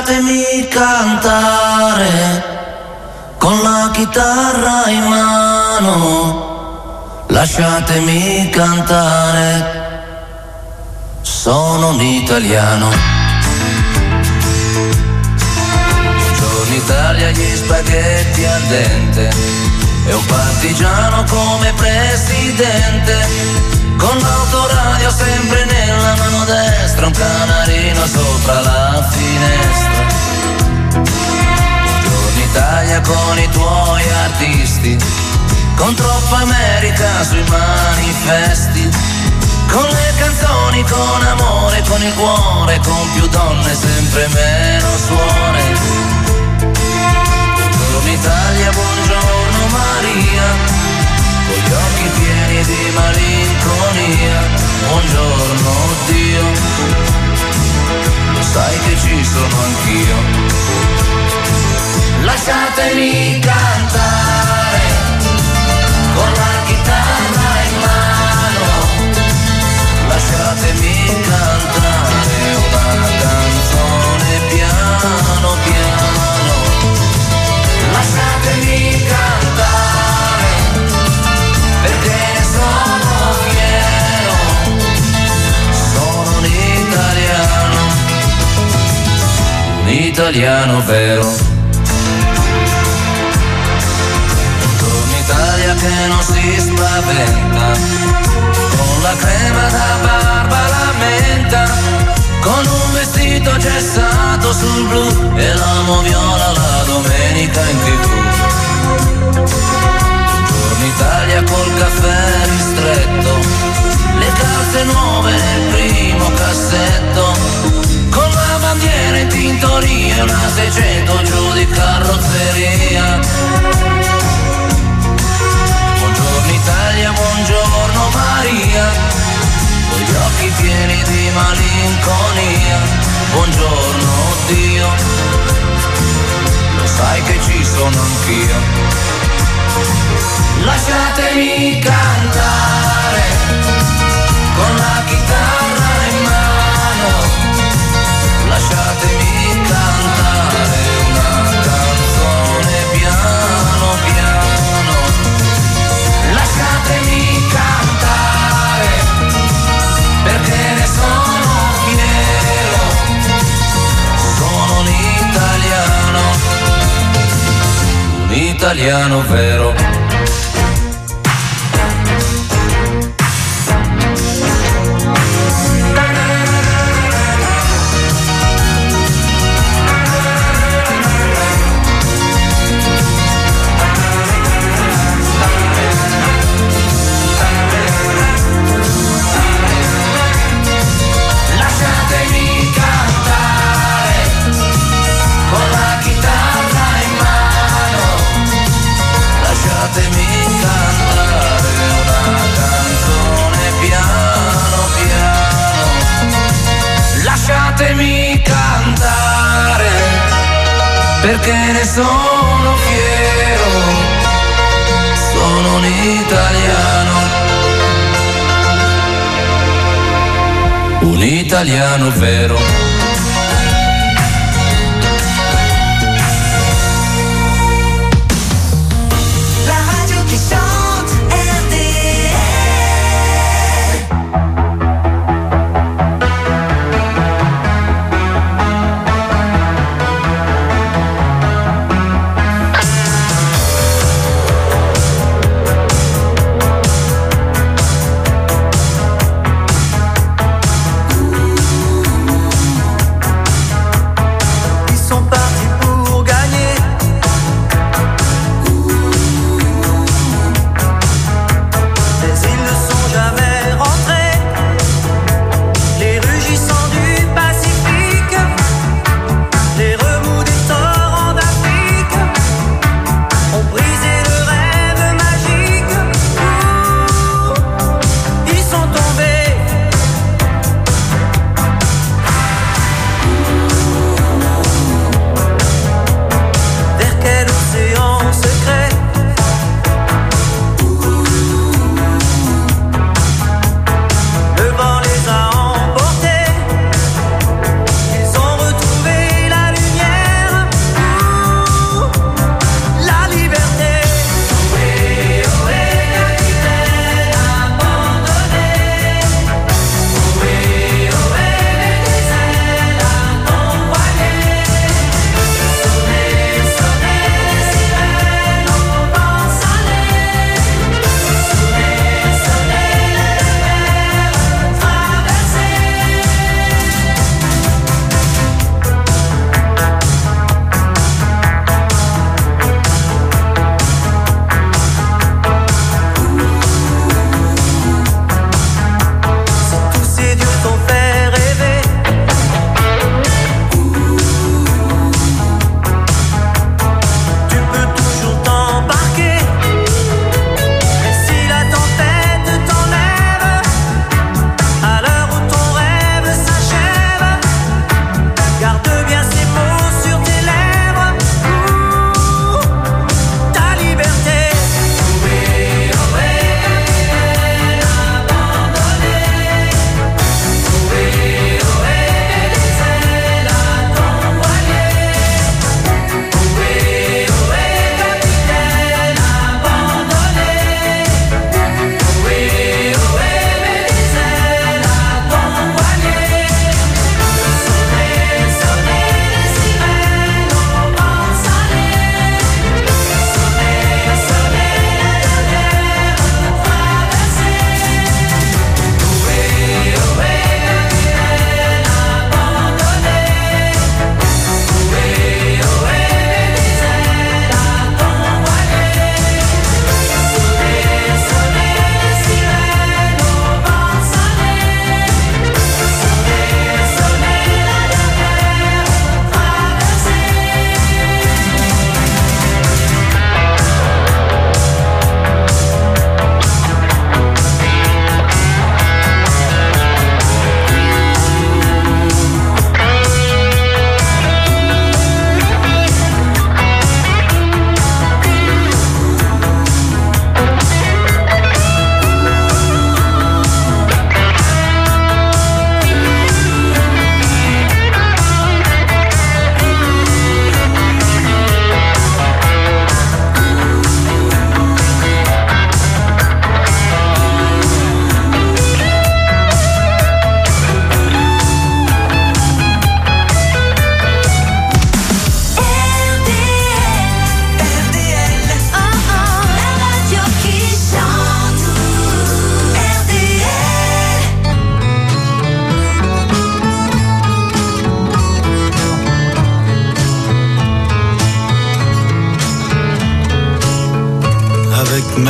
lasciatemi cantare con la chitarra in mano, lasciatemi cantare, sono un italiano. Buongiorno Italia, gli spaghetti al dente e un partigiano come presidente, con l'autoradio sempre nella mano destra, un canarino sopra la finestra. Buongiorno Italia con i tuoi artisti, con troppa America sui manifesti, con le canzoni, con amore, con il cuore, con più donne, sempre meno suore. Buongiorno Italia, buongiorno Maria, con gli occhi pieni di malinconia. Buongiorno Dio, lo sai che ci sono anch'io. Lasciatemi cantare con la chitarra in mano, lasciatemi cantare una canzone piano piano. Lasciatemi cantare perché ne sono fiero, sono un italiano vero. Buongiorno Italia che non si spaventa, con la crema da barba alla menta, con un vestito gessato sul blu e l'amo viola la domenica in TV. Buongiorno Italia col caffè ristretto, le calze nuove nel primo cassetto, con la bandiera in tintoria e una 600 giù di carrozzeria. Buongiorno Italia, buongiorno Maria, con gli occhi pieni di malinconia. Buongiorno Dio, lo sai che ci sono anch'io. Lasciatemi cantare con la chitarra in mano, lasciatemi cantare una canzone piano piano. Lasciatemi cantare perché ne sono fiero, sono un italiano vero. Lasciatemi cantare perché ne sono fiero, sono un italiano vero.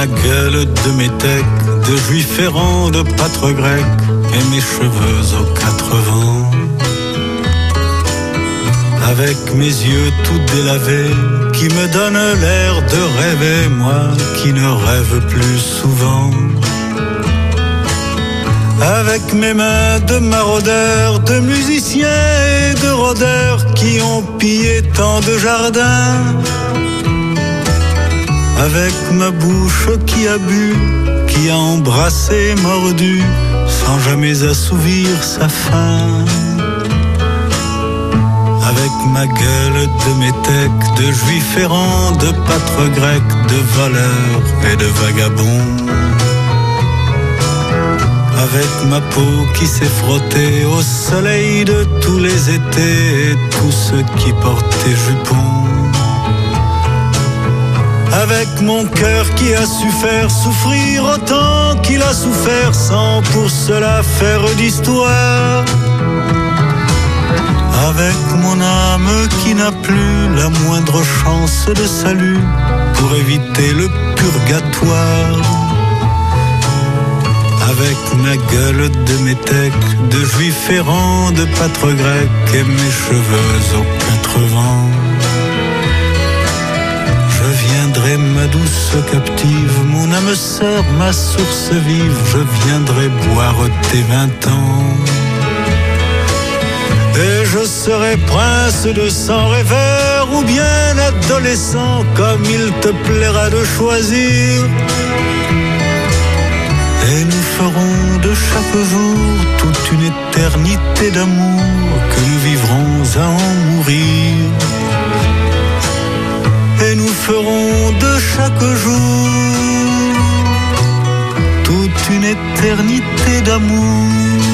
ma gueule de métèque, de juif errant, de pâtre grec, et mes cheveux aux 4 vents. Avec mes yeux tout délavés, qui me donnent l'air de rêver, moi qui ne rêve plus souvent. Avec mes mains de maraudeurs, de musiciens et de rôdeurs qui ont pillé tant de jardins. Avec ma bouche qui a bu, qui a embrassé, mordu, sans jamais assouvir sa faim. Avec ma gueule de métèque, de juif errant, de pâtre grec, de voleur et de vagabond. Avec ma peau qui s'est frottée au soleil de tous les étés et tous ceux qui portaient jupons. Avec mon cœur qui a su faire souffrir autant qu'il a souffert sans pour cela faire d'histoire. Avec mon âme qui n'a plus la moindre chance de salut pour éviter le purgatoire. Avec ma gueule de métèque, de juif errant, de pâtre grec et mes cheveux aux 4 vents. Je viendrai ma douce captive, mon âme sœur, ma source vive, je viendrai boire tes 20 ans. Et je serai prince de sang rêveur ou bien adolescent, comme il te plaira de choisir. Et nous ferons de chaque jour toute une éternité d'amour que nous vivrons à en mourir. Et nous ferons de chaque jour toute une éternité d'amour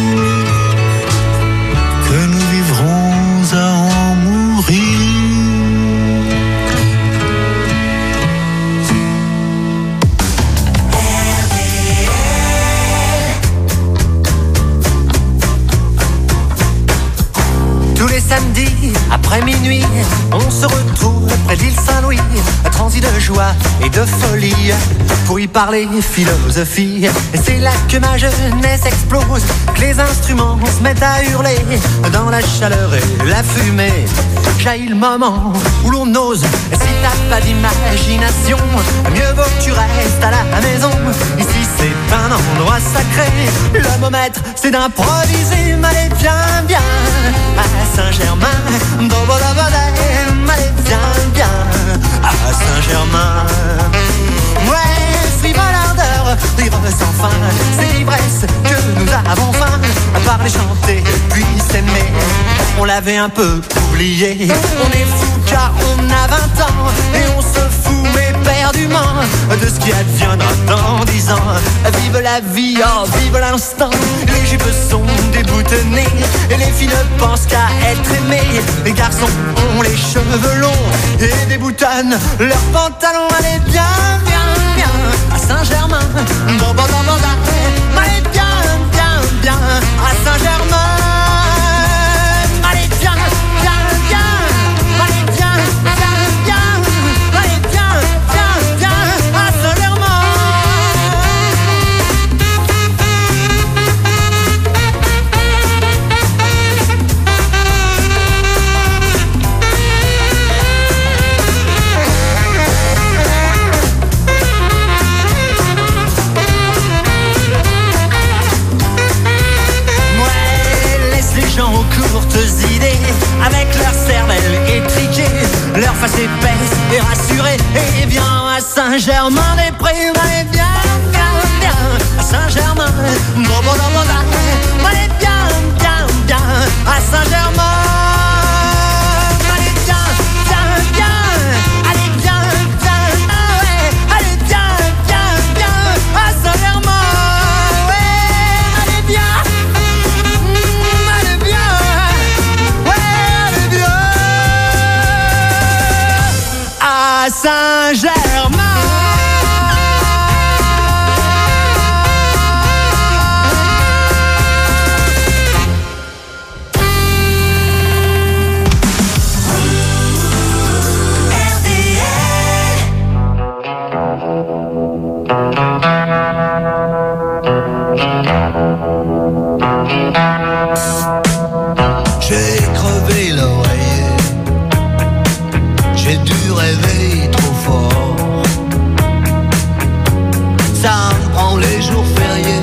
que nous vivrons à en mourir. Tous les samedis, après minuit, on se retrouve près de l'île Saint-Louis, transi de joie et de folie, pour y parler philosophie. Et c'est là que ma jeunesse explose, que les instruments se mettent à hurler, dans la chaleur et la fumée. Jaillit le moment où l'on ose, et si t'as pas d'imagination, mieux vaut que tu restes à la maison. Ici c'est un endroit sacré, le beau maître c'est d'improviser. Allez viens, viens à Saint-Germain, allez viens, viens à Saint-Germain. Ouais, frivole ardeur, rire sans fin, c'est l'ivresse que nous avons faim. À parler, chanter, puis s'aimer, on l'avait un peu oublié. On est fou car on a 20 ans, et on se fout éperdument de ce qui adviendra dans 10 ans. Vive la vie, oh vive l'instant. Les jupes sont déboutonnées, et les filles ne pensent qu'à être aimées. Les garçons ont les cheveux longs et déboutonnent leurs pantalons. Allez viens, viens, viens à Saint-Germain, allez viens, viens, viens à Saint-Germain. Allez viens, viens, viens, allez viens, viens, viens, allez viens, viens, viens à Saint-Germain. Ça me prend les jours fériés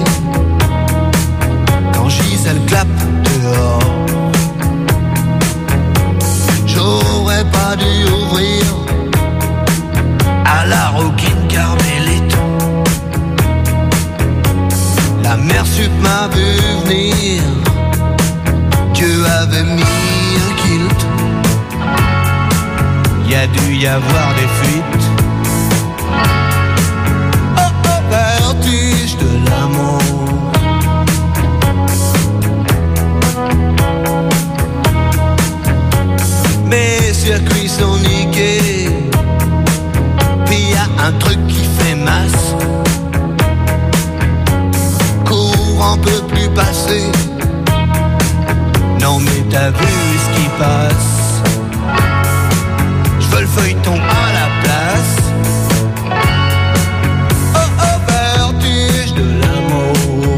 quand Gisèle clappe dehors. J'aurais pas dû ouvrir à la Roquine Carmélite. La mère sup m'a vu venir, Dieu avait mis un kilt. Y a dû y avoir des fuites. Oh oh, vertige de l'amour. Mes circuits sont niqués, puis y a un truc qui fait masse. Courant peut plus passer. Non mais t'as vu ce qui passe. J'veux le feuilleton à la place. Oh oh, vertige de l'amour.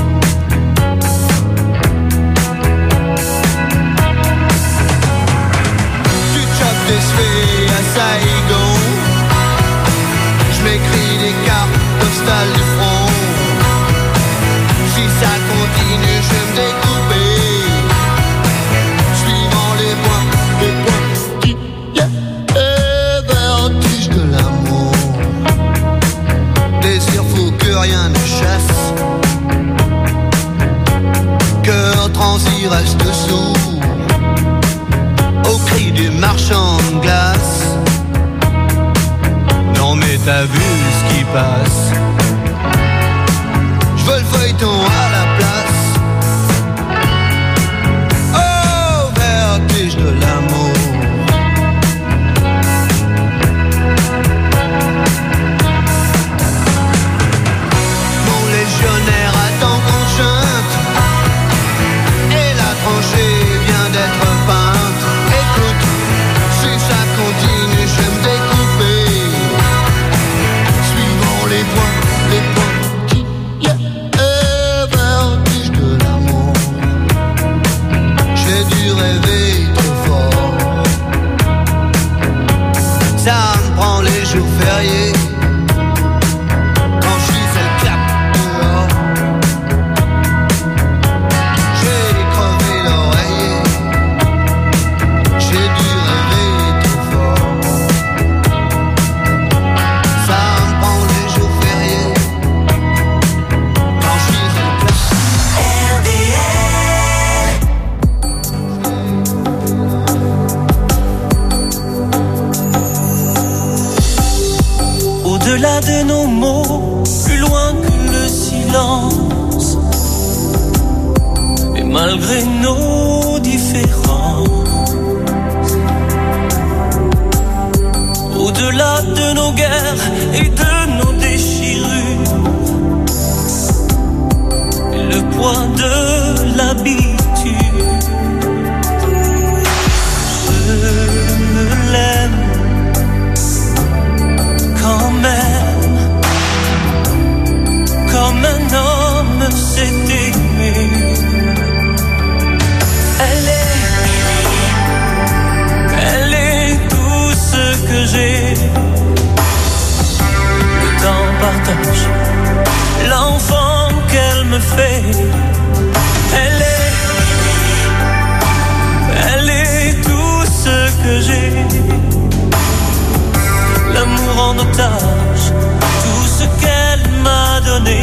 Tu chopes des cheveux à Saigon. J'm'écris des cartes postales du front. Si ça continue, je vais me découper. Suivant les points qui vertige de l'amour. Désir fou que rien ne chasse. Cœur transi reste sourd au cri du marchand de glace. Non mais t'as vu ce qui passe. J'veux le feuilleton à la place. Oh, vertige de l'amour. Mon légionnaire attend qu'on chante et la tranchée vient d'être peinte. Écoute, si ça continue, je vais me découper. Suivant les points qui vertige de l'amour. J'ai dû rêver trop fort. Ça me prend les jours fériés quand Gisèle clappe dehors. J'ai crevé l'oreiller. J'ai dû rêver trop fort. Ça me prend les jours fériés quand Gisèle clappe. Au-delà de nos mots, plus loin que le silence, et malgré nos différences, au-delà de nos guerres et de nos déchirures, et le poids de l'habitude, je l'aime quand même, comme un homme s'est aimé. Elle est tout ce que j'ai. Le temps partage l'enfant qu'elle me fait. Elle est tout ce que j'ai. L'amour en otage, tout ce qu'elle m'a donné.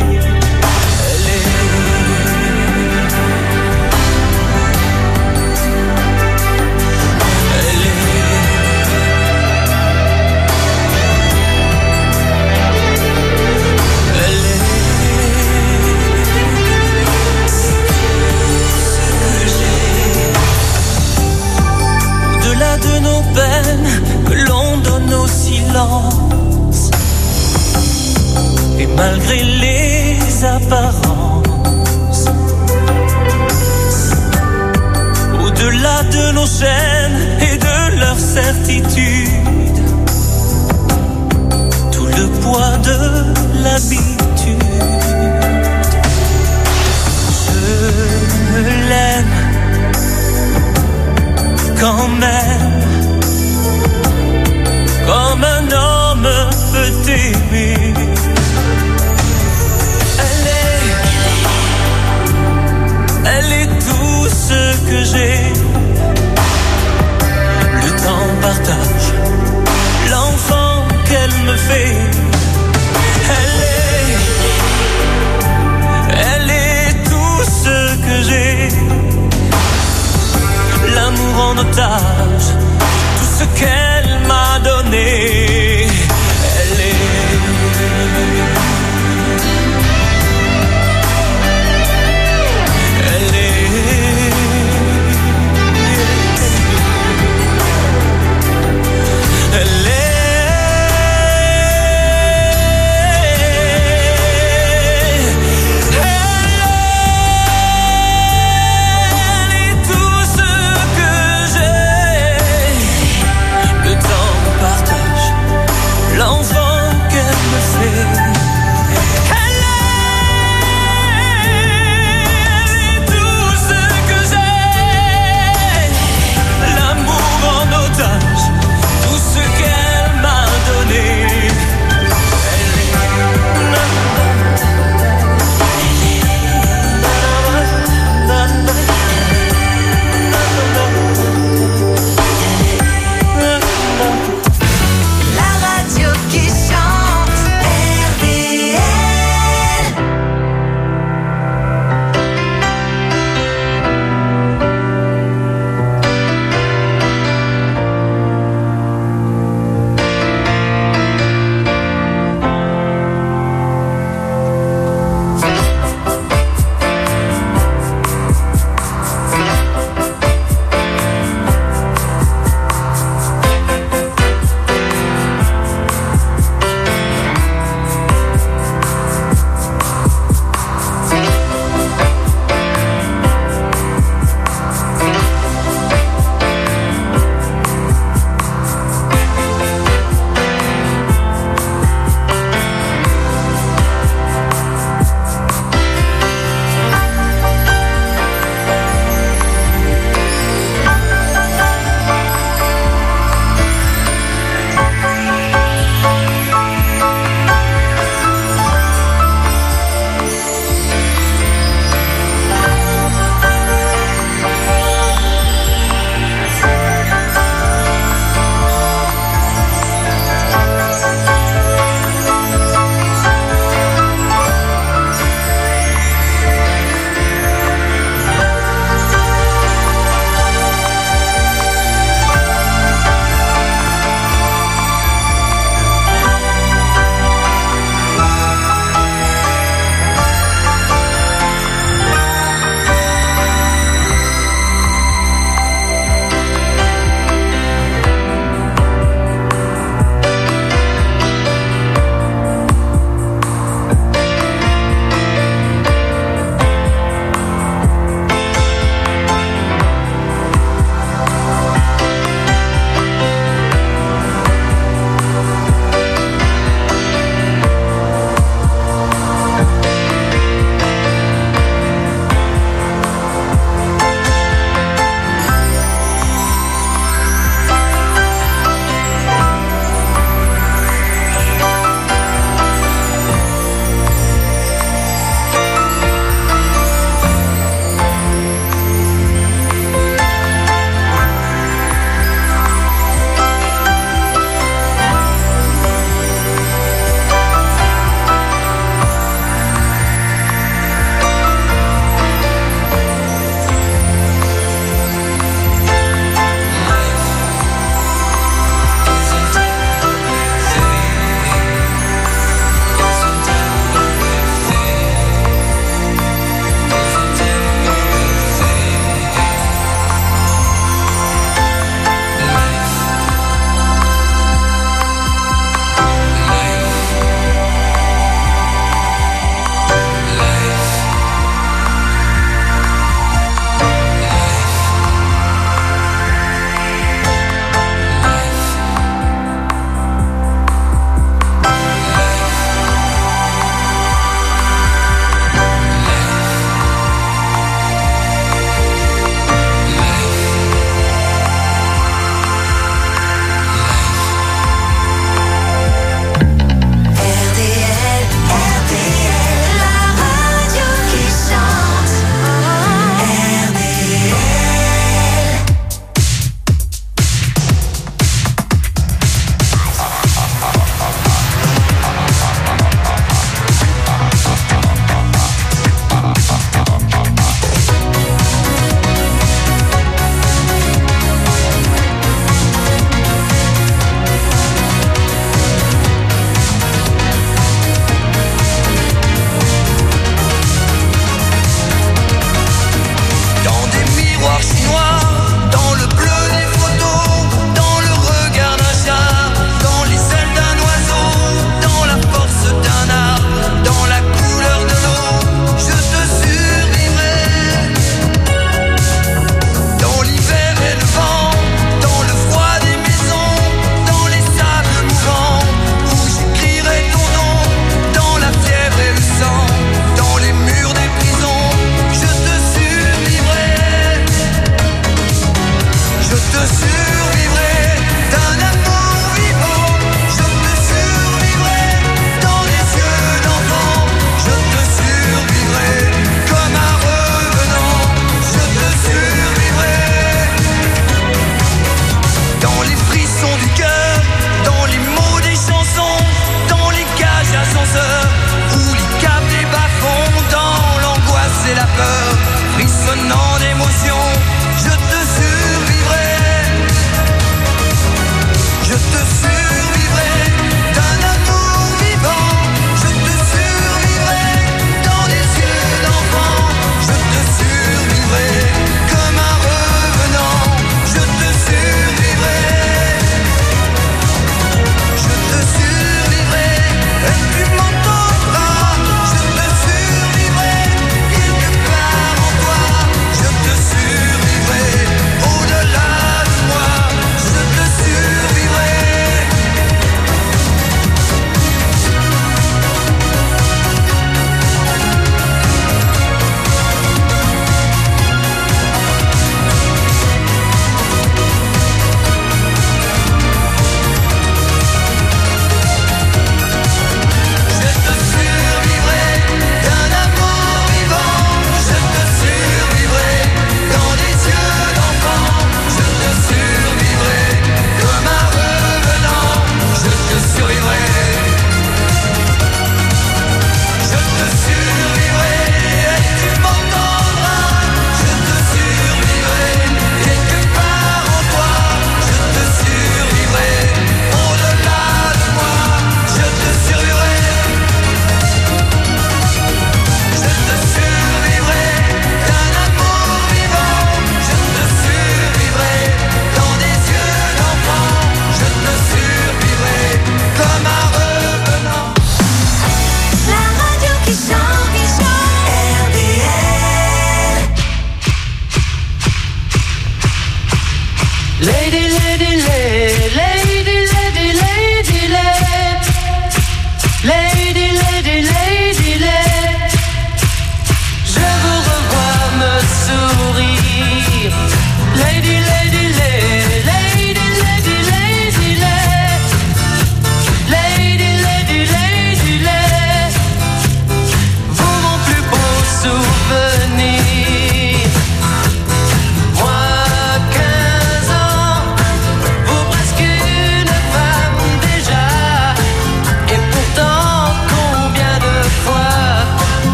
Au-delà de nos peines que l'on donne au silence, et malgré les apparences, au-delà de nos chaînes et de leur certitude, tout le poids de l'habitude, je l'aime quand même, comme un homme peut aimer.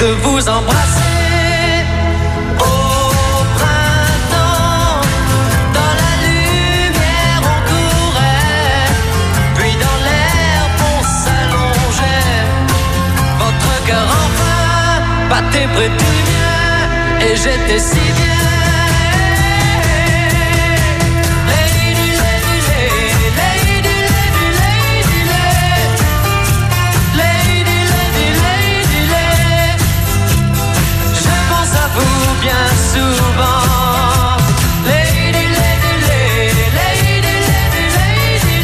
de vous embrasser au printemps. Dans la lumière on courait, puis dans l'herbe on s'allongeait. Votre cœur enfin battait près du mien, et j'étais si bien. Bien souvent, lady, lady, lady, lady, lady,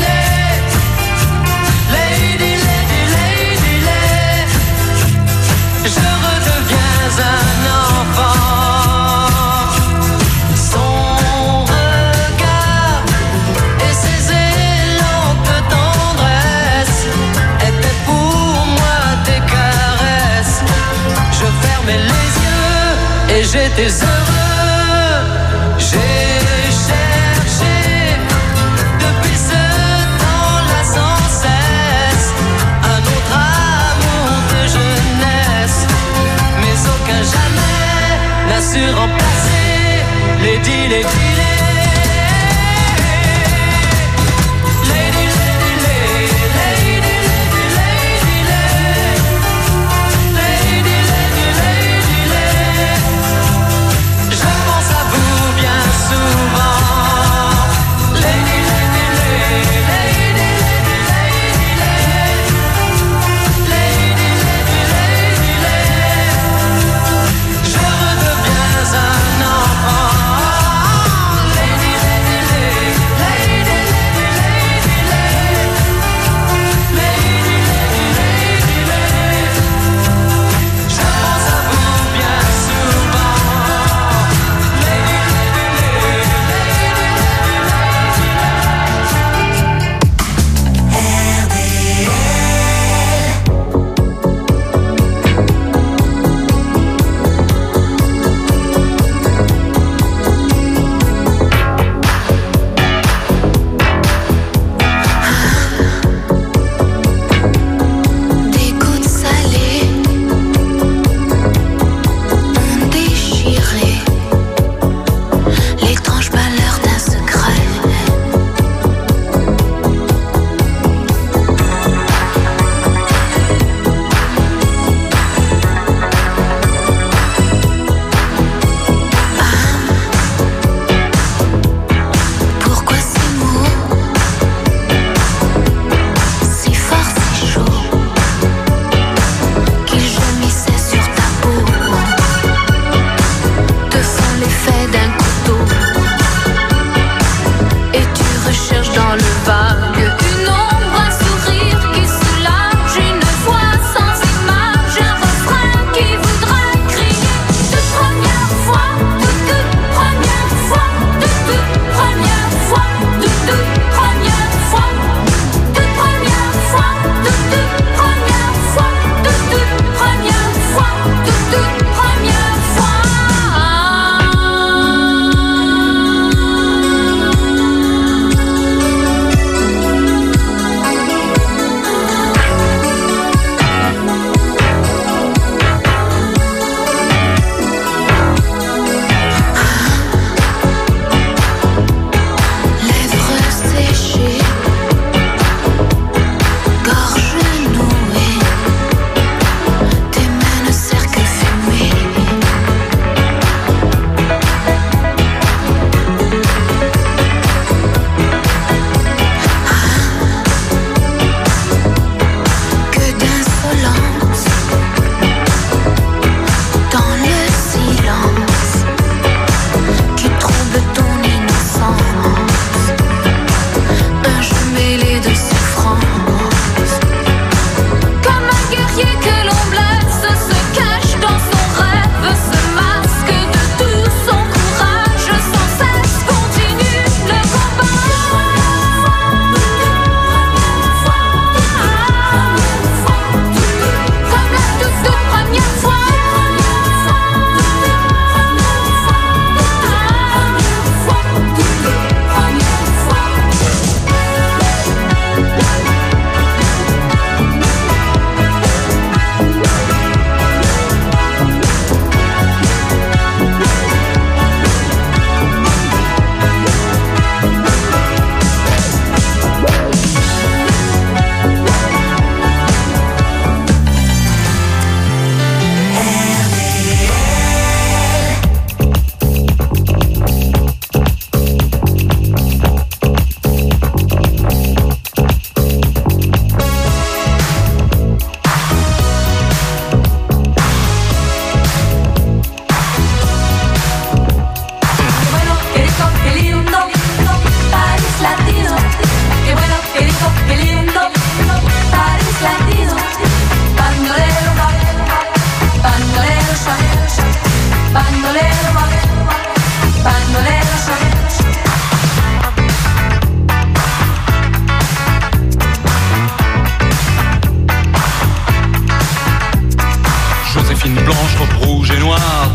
lady, lady, lady, lady, je redeviens un enfant. Son regard et ses élans de tendresse étaient pour moi des caresses. Je fermais les yeux et j'étais heureux. J'ai cherché depuis ce temps-là sans cesse un autre amour de jeunesse, mais aucun jamais n'a su remplacer Lady, Lady, Lady.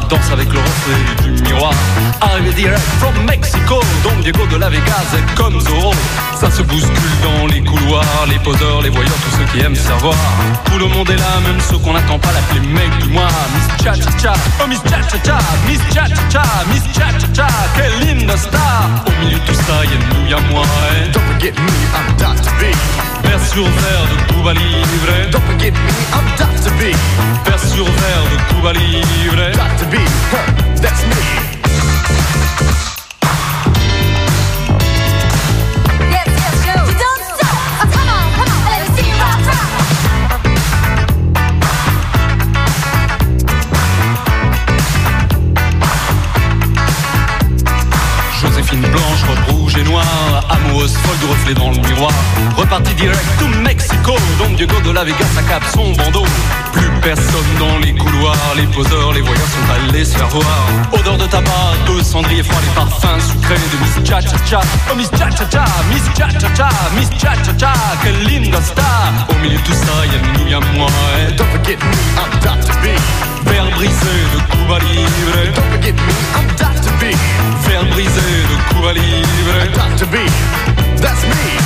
danse avec le reflet du miroir. Arrivé direct from Mexico, Don Diego de la Vegas est comme Zorro. Ça se bouscule dans les couloirs, les poseurs, les voyeurs, tous ceux qui aiment savoir. Tout le monde est là, même ceux qu'on n'attend pas, l'appeler mec du mois. Miss Cha Cha Cha, oh Miss Cha Cha Cha, Miss Cha Cha Cha, Miss Cha Cha Cha, quelle linda star. Au milieu de tout ça, y'a nous, y'a moi. Don't forget me, I'm Dr. B. Vers sur verre de Cuba Libre. Don't forget me, I'm Dr. B. Vers sur verre de Cuba Libre. Dr. B, that's me. Joséphine blanche, robe rouge et noire, amoureuse folle du reflet dans le miroir. Reparti direct to Mexico, Don Diego de la Vegas accap son bandeau. Plus personne dans les couloirs, les poseurs, les voyeurs sont allés se faire voir. Odeur de tabac, de cendrier froid, les parfums sucrés de Miss Cha Cha Cha. Oh Miss Cha Cha Cha, Miss Cha Cha Cha, Miss Cha Cha Cha, quelle linda star. Au milieu de tout ça, y'a nous, y'a moi. Don't forget me, I'm Dr. B. Verre brisé de Cuba Libre. Don't forget me, I'm Dr. B. Verre brisé de Cuba Libre. Dr. B, that's me.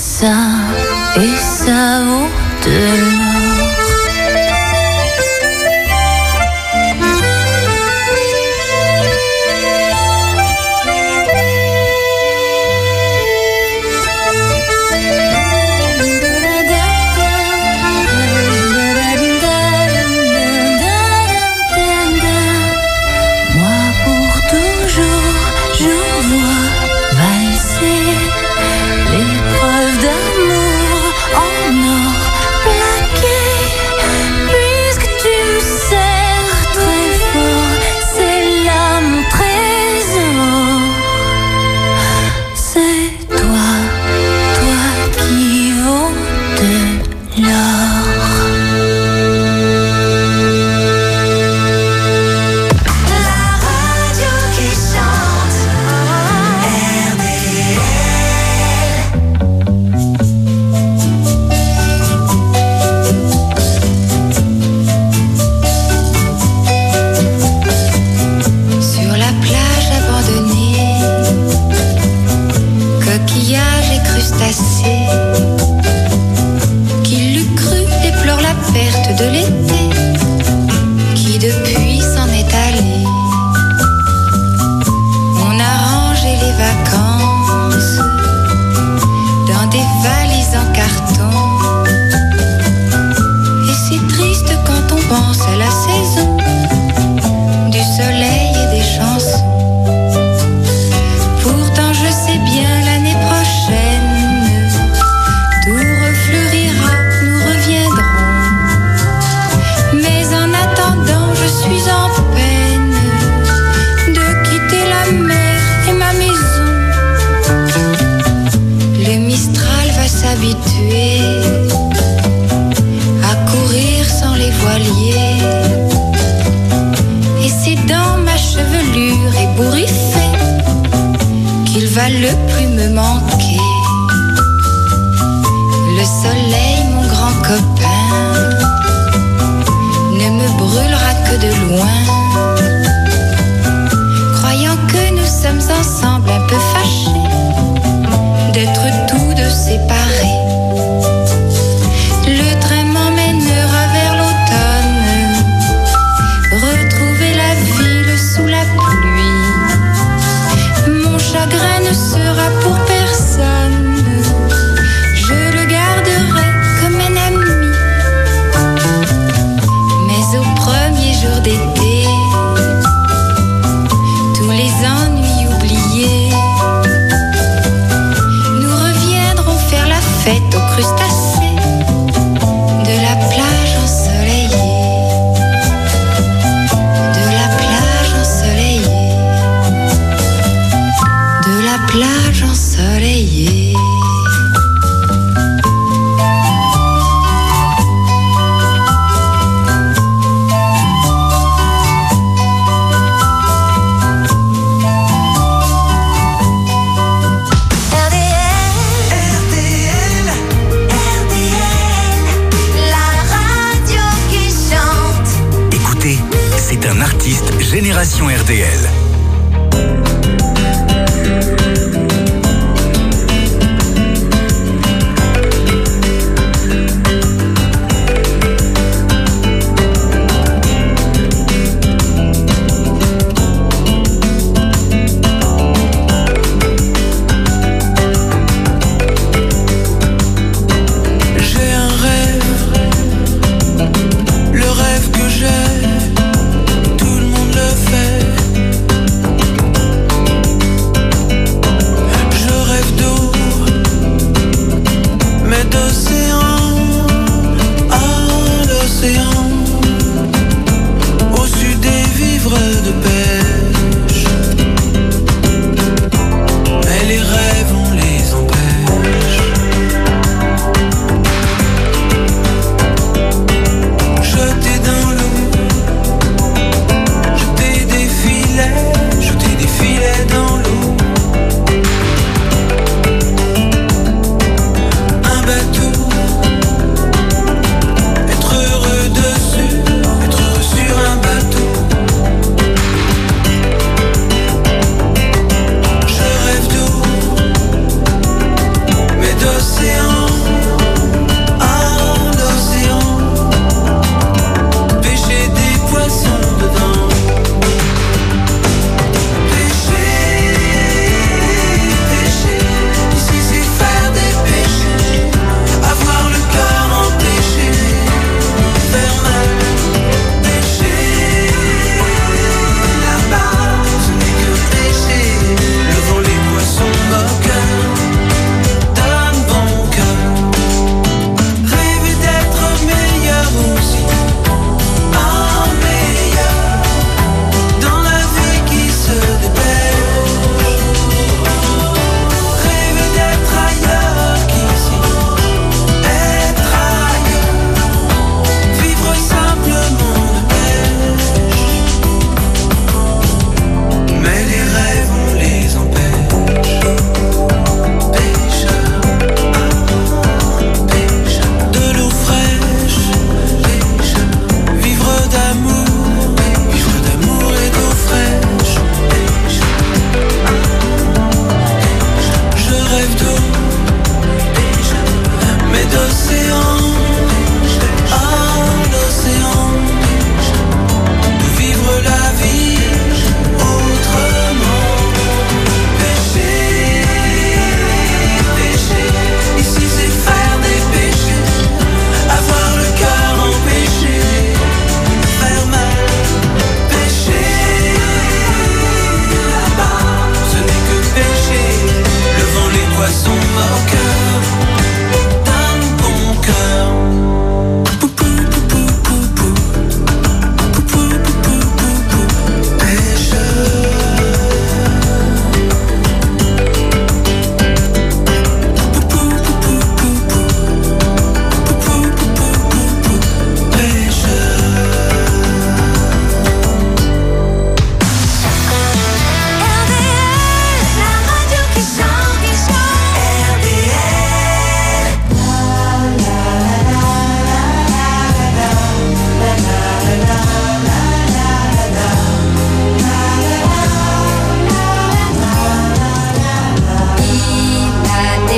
Et ça vaut de l'or. passé. Qui l'eût cru déplore la perte de l'été, qui depuis s'en est allé. On a rangé les vacances dans des valises en carton. Et c'est triste quand on pense à la saison du soleil et des chansons. Pourtant je sais bien l'année prochaine tout refleurira, nous reviendrons. Mais en attendant je suis en peine de quitter la mer et ma maison. Le Mistral va s'habituer à courir sans les voiliers. Et c'est dans ma chevelure ébouriffée qu'il va le plus me manquer. Le soleil, mon grand copain, ne me brûlera que de loin. Croyant que nous sommes ensemble un peu fâchés d'être tous deux séparés. Le train m'emmènera vers l'automne, retrouver la ville sous la pluie. Mon chagrin ne sera pour personne, je le garderai comme un ami. Mais au premier jour d'été, tous les ennuis oubliés, nous reviendrons faire la fête aux crustacés de la plage ensoleillée. De la plage ensoleillée. De la plage ensoleillée. C'est un artiste Génération RDL. Le rêve que j'ai, tout le monde le fait.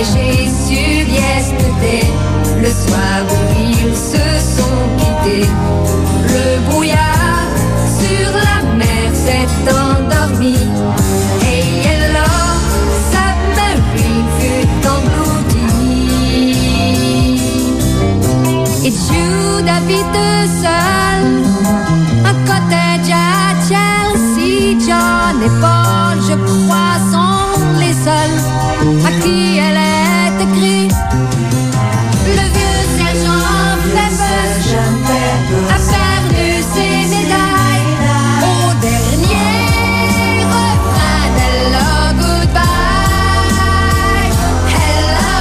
neigé sur yesterday. Le soir où ils se sont quittés, le brouillard sur la mer s'est endormi. Et Yellow Submarine fut engloutie. Et Jude habite seul un cottage à Chelsea. John et Paul, je crois, sont les seuls à qui elle est écrite. Le vieux sergent Pepper a perdu ses médailles au dernier refrain d'Hello Goodbye. Hello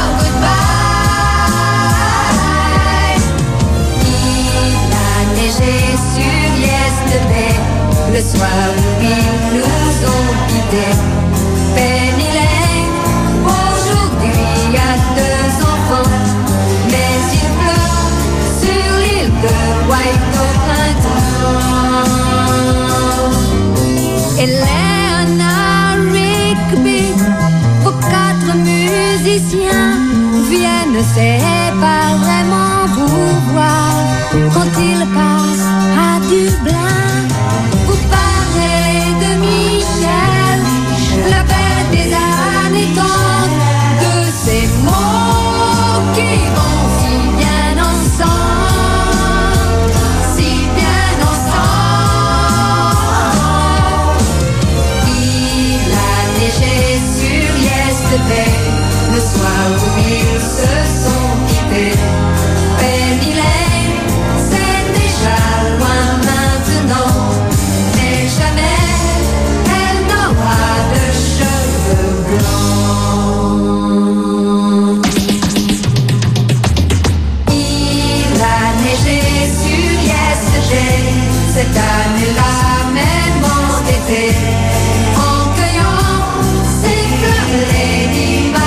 Goodbye. Il a neigé sur yesterday, le soir où ils nous ont quittés. Penny Lane aujourd'hui a 2 enfants, mais il pleut sur l'île de White au printemps. Et Leonard Rigby, vos 4 musiciens viennent, c'est pas vraiment vous voir quand ils passent à Dublin. Vous parlez de Michel, la bête des années 30, de ces mots qui vont si bien ensemble, si bien ensemble. Il a neigé sur yesterday, le soir où ils se sont quittés. Penny Lane, c'est déjà loin maintenant, mais jamais elle n'aura de cheveux blancs. Il a neigé sur yesterday, cette année-là même en été, en cueillant ses fleurs Lady Marmalade.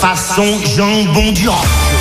façon jambon d'Irak.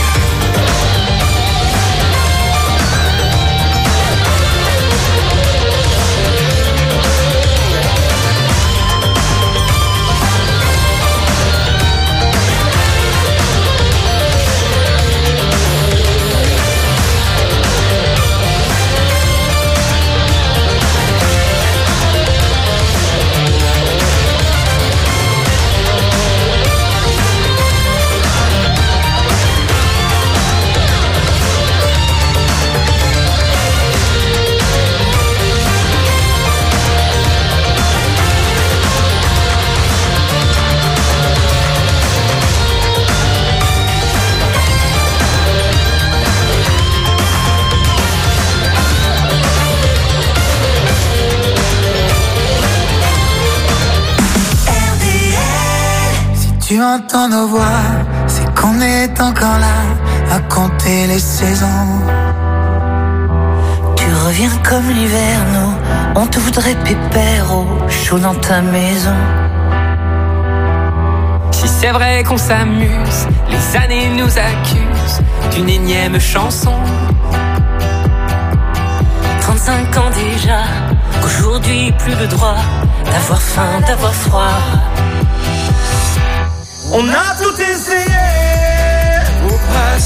Tu entends nos voix, c'est qu'on est encore là à compter les saisons. Tu reviens comme l'hiver, nous, on te voudrait pépère au chaud dans ta maison. Si c'est vrai qu'on s'amuse, les années nous accusent d'une énième chanson. 35 ans déjà, qu'aujourd'hui plus le droit d'avoir faim, d'avoir froid. On a tout essayé, ou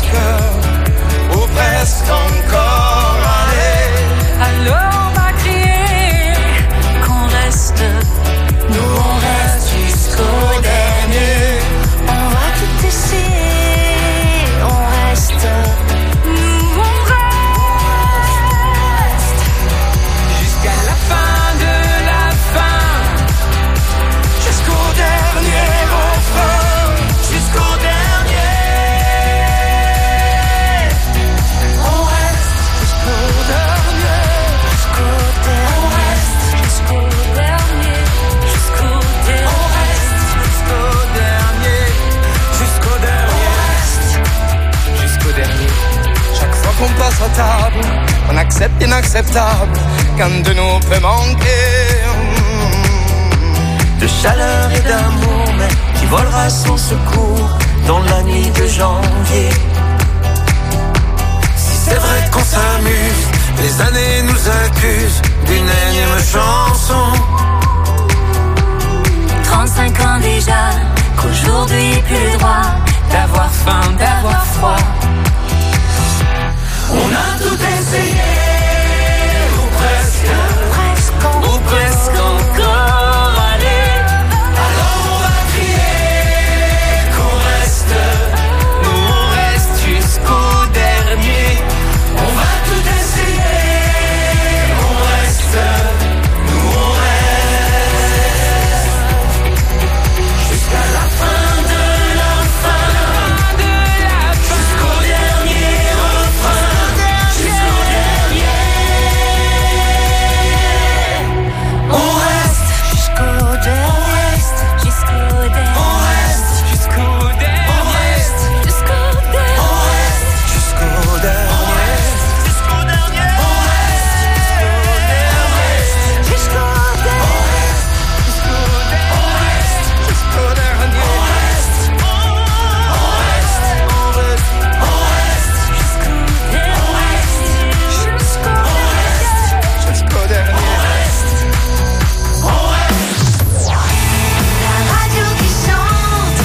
presque encore, allez. Alors on va crier qu'on reste, nous on reste jusqu'au dernier. On va tout essayer, on reste, nous on reste jusqu'à la fin de la fin, jusqu'au dernier refrain. Jusqu'au dernier, on reste jusqu'au dernier, jusqu'au dernier, on reste jusqu'au dernier, jusqu'au dernier, on reste jusqu'au dernier, jusqu'au dernier, on reste jusqu'au dernier. Chaque fois qu'on passe à table, on accepte l'inacceptable, qu'un de nous peut manquer. De chaleur et d'amour, mais qui volera sans secours dans la nuit de janvier. Si c'est vrai qu'on s'amuse, les années nous accusent d'une énième chanson. 35 ans déjà, qu'aujourd'hui plus le droit d'avoir faim, d'avoir froid. On a tout essayé, ou presque encore, allez. Alors on va crier qu'on reste, nous on reste jusqu'au dernier. on va tout essayer, on reste, nous on reste, jusqu'à la fin de la fin, jusqu'au dernier refrain, jusqu'au dernier. On reste Jusqu'au dernier, jusqu'au dernier, on reste Jusqu'au dernier, on reste jusqu'au dernier, on reste jusqu'au dernier, jusqu'au dernier, on reste jusqu'au dernier, jusqu'au dernier, on reste jusqu'au dernier. La radio qui chante,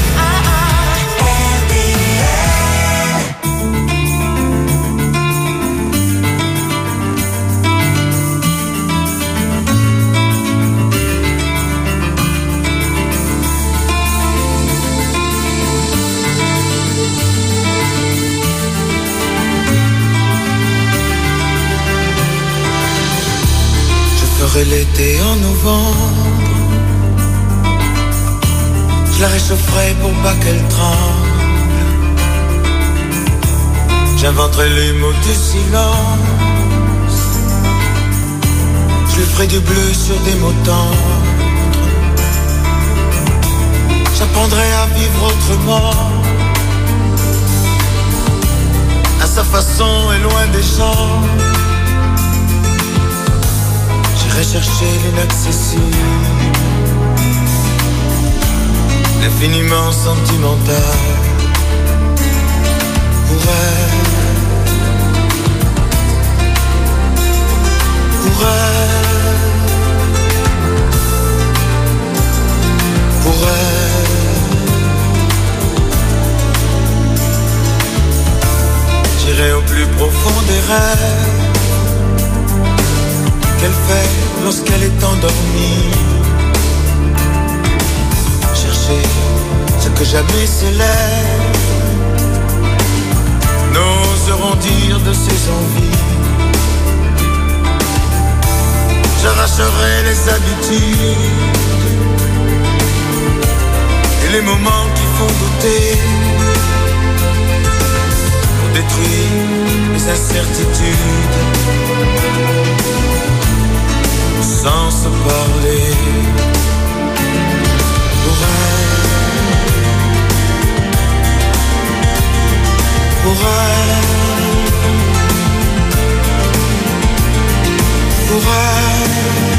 Je ferai l'été en novembre. Je la réchaufferai pour pas qu'elle tremble. J'inventerai les mots du silence. Je lui ferai du bleu sur des mots tendres. J'apprendrai à vivre autrement, à sa façon et loin des gens. J'irai chercher l'inaccessible, l'infiniment sentimental. pour elle, pour elle, pour elle. J'irai au plus profond des rêves qu'elle fait lorsqu'elle est endormie. Chercher ce que jamais ses lèvres n'oseront dire de ses envies. J'arracherai les habitudes et les moments qui font douter, pour détruire les incertitudes, sans se parler. Pour elle, pour elle, pour elle,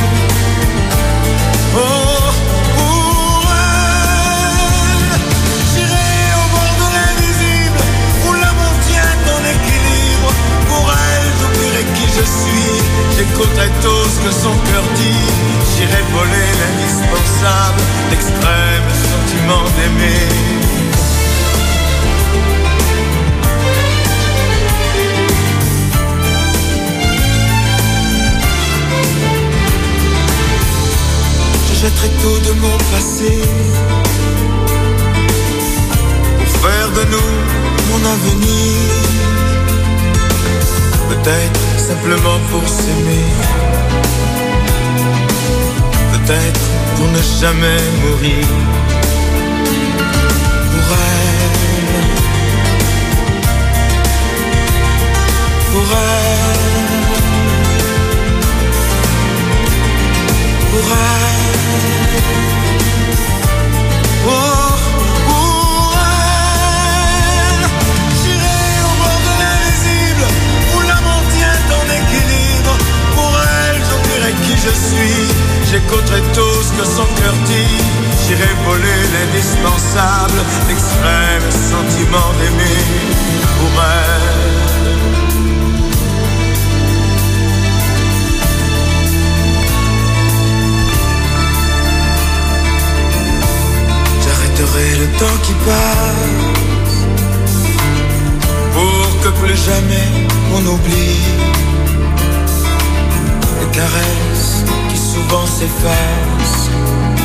oh, pour elle. J'irai au bord de l'invisible, où l'amour tient en équilibre. Pour elle, j'oublierai qui je suis, j'écouterai tout ce que son cœur dit. J'irai voler l'indispensable, l'extrême sentiment d'aimer. Je jetterai tout de mon passé pour faire de nous mon avenir. Peut-être simplement pour s'aimer, peut-être pour ne jamais mourir. Pour elle, pour elle, pour elle, oh, pour elle. J'irai au bord de l'invisible, où l'amour tient en équilibre. Pour elle, j'oublierai qui je suis, j'écouterai tout ce que son cœur dit. J'irai voler l'indispensable, l'extrême sentiment d'aimer. Pour elle, j'arrêterai le temps qui passe pour que plus jamais on oublie les caresses qui souvent s'effacent